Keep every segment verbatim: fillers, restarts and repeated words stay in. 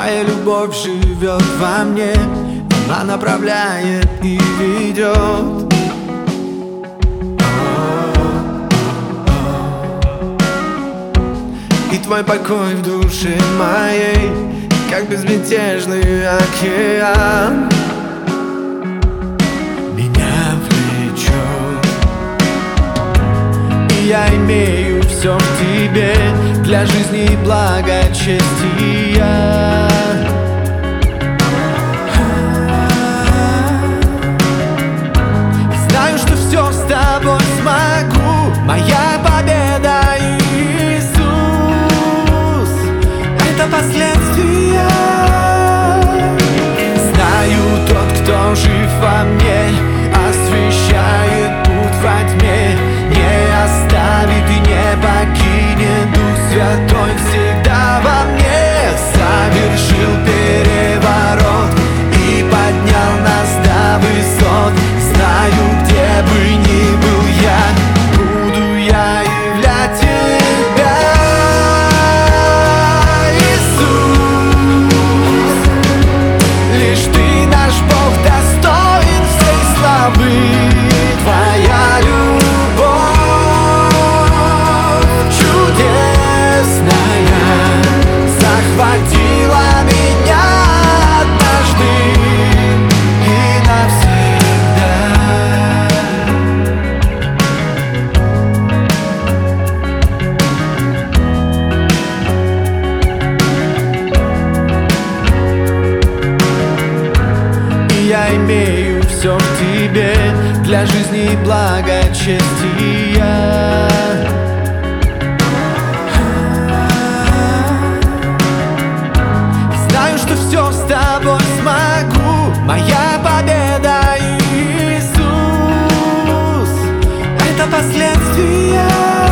Твоя любовь живет во мне, она направляет и ведет. И твой покой в душе моей, как безмятежный океан, меня влечет. И я имею все в тебе для жизни и благочестия. Знаю, что все с тобой смогу, моя победа, Иисус. Это последствия. Знаю, тот, кто жив во мне, освещает путь во тьме, не оставит и не покинет. Дух Святой всегда во мне совершил переворот и поднял нас до высот. Знаю, где бы ни был я, буду я являть тебя, Иисус. Лишь ты, наш Бог, достоин всей славы. Твоя любовь чудесная захватила меня однажды и навсегда. И я имею все в тебе для жизни и благочестия. Знаю, что все с тобой смогу, моя победа, Иисус. Это последствия.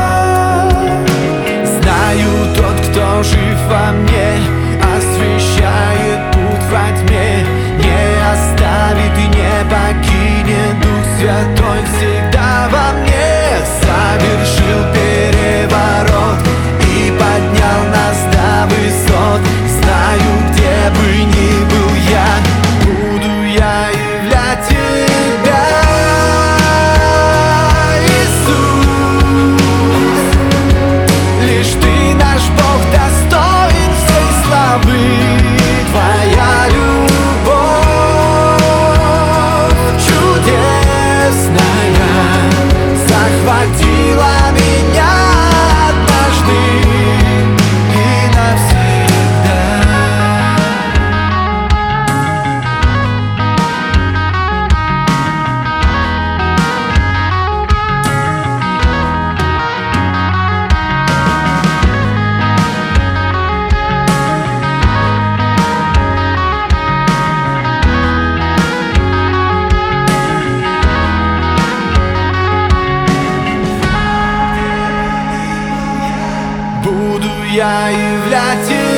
Знаю, тот, кто жив во мне, освещает путь во тьме, не оставит и не покинет. Дух Святой всегда во мне совершил переворот и поднял нас до высот. Знаю, где бы ни был я, буду я являть тебя, Иисус. Лишь ты, наш Бог, достоин всей славы. Твоя любовь чудесная захватила меня однажды и навсегда. Буду я являть тебя,